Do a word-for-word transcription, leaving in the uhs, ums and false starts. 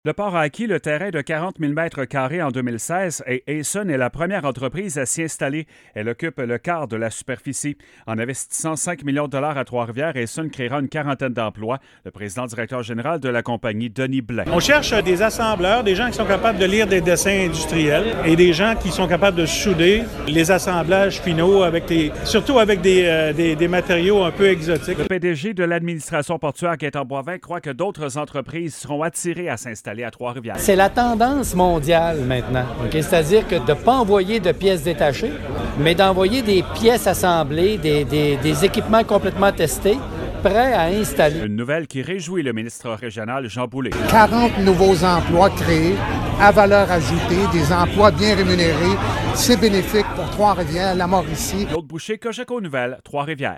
Le port a acquis le terrain de quarante mille mètres carrés en deux mille seize et Aeson est la première entreprise à s'y installer. Elle occupe le quart de la superficie. En investissant cinq millions de dollars à Trois-Rivières, Aeson créera une quarantaine d'emplois. Le président directeur général de la compagnie, Denis Blais. On cherche des assembleurs, des gens qui sont capables de lire des dessins industriels et des gens qui sont capables de souder les assemblages finaux, avec les, surtout avec des, euh, des, des matériaux un peu exotiques. Le P D G de l'administration portuaire, Gaëtan Boivin, croit que d'autres entreprises seront attirées à s'installer à Trois-Rivières. C'est la tendance mondiale maintenant. Okay? C'est-à-dire que de ne pas envoyer de pièces détachées, mais d'envoyer des pièces assemblées, des, des, des équipements complètement testés, prêts à installer. Une nouvelle qui réjouit le ministre régional Jean Boulet. quarante nouveaux emplois créés à valeur ajoutée, des emplois bien rémunérés. C'est bénéfique pour Trois-Rivières, la Mauricie. Claude Boucher, Cogeco Nouvelles, Trois-Rivières.